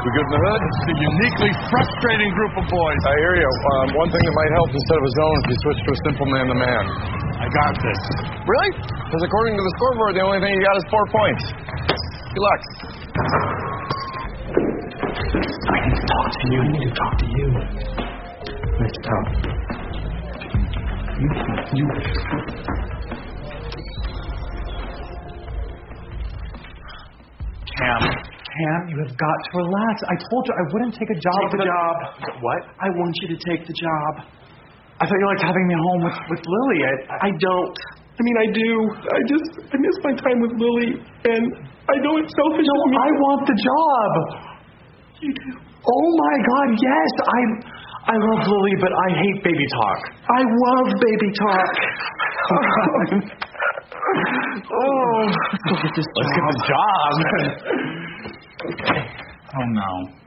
We good in the hood? It's a uniquely frustrating group of boys. I hear you. One thing that might help instead of a zone if you switch to a simple man-to-man. I got this. Really? Because according to the scoreboard, the only thing you got is 4 points. Good luck. I need to talk to you. I need to talk to you. Let's talk. You. Cam, you have got to relax. I told you I wouldn't take a job. Take the job. What? I want you to take the job. I thought you liked having me home with Lily. I don't. I mean, I do. I miss my time with Lily, and I know it's selfish. No, I want the job. You do. Oh my God, yes. I love Lily, but I hate baby talk. I love baby talk. Let's get this job. Let's get the job. Oh, no.